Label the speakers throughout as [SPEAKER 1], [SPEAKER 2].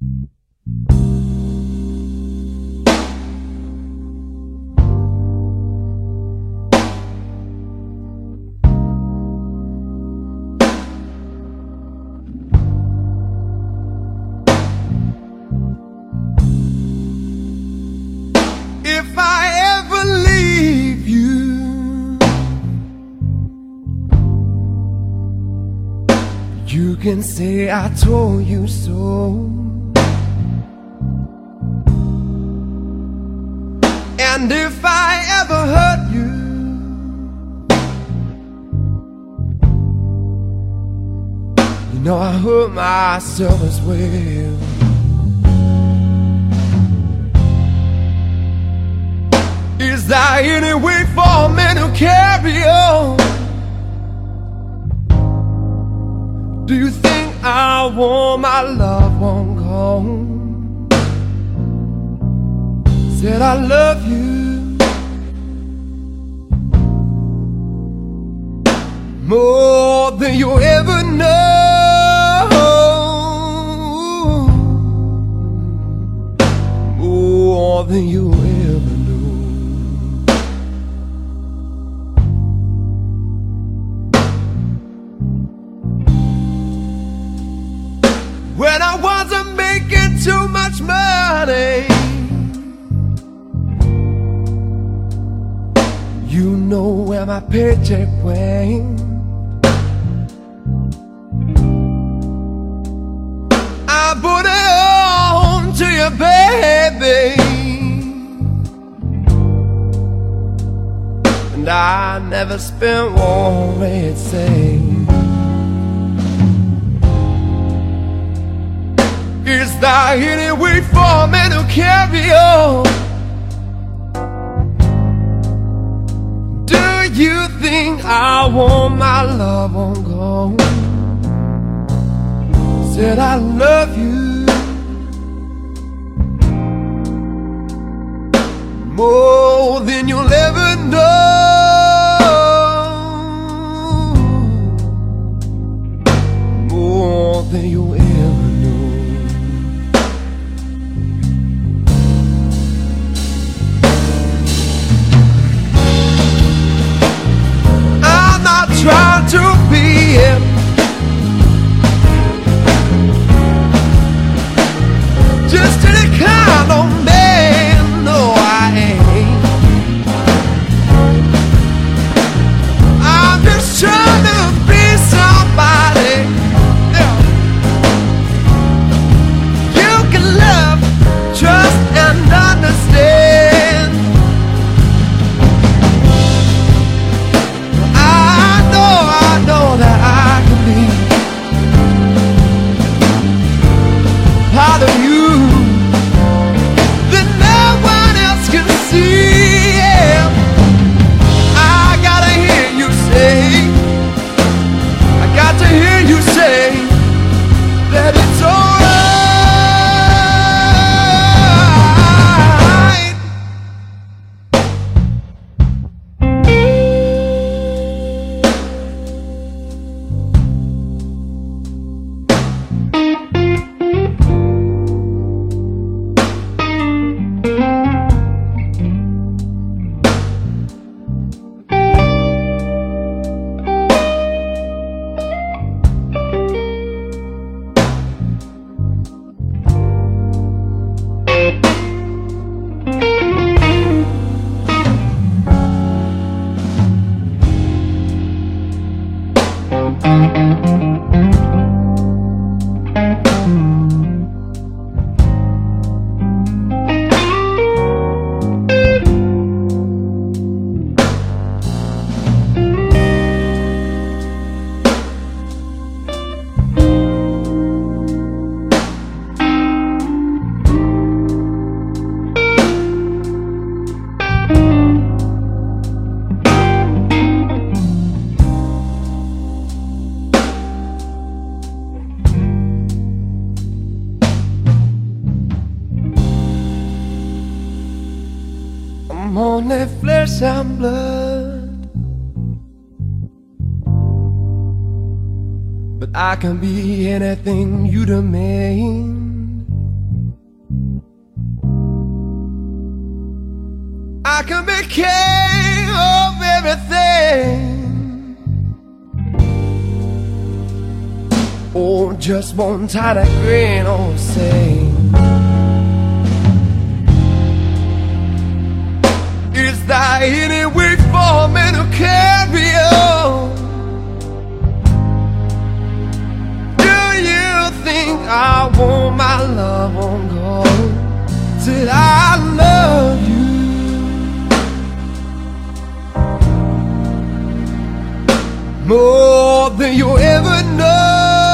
[SPEAKER 1] If I ever leave you, you can say I told you so. And if I ever hurt you, you know I hurt myself as well. Is there any way for me to carry on? Do you think I want my loved one gone? Said I love you more than you ever know, more than you ever know. When I wasn't making too much money, you know where my paycheck went. I put it on to you, baby, and I never spent one red cent. Is there any way for me to carry on? Do you think I want my love on gone? Said I love you more than you'll ever know, more than you'll ever know. Trying to be him, just any kind of man. No, I ain't. I'm just trying to be somebody, yeah, you can love, trust, and understand. I know that I can be part of you that no one else can see. Yeah. I gotta hear you say, I got to hear you say that it's alright. I'm only flesh and blood, but I can be anything you demand. I can be king of everything. Oh, just one tiny grain of sand. Is there any way for me to carry on? Do you think I want my love on gold? Said I love you more than you ever know.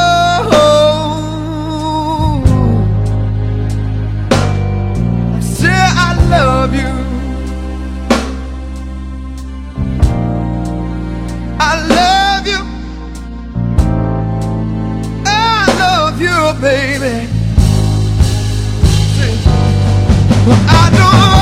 [SPEAKER 1] I said I love you. I love you. I love you, baby. I don't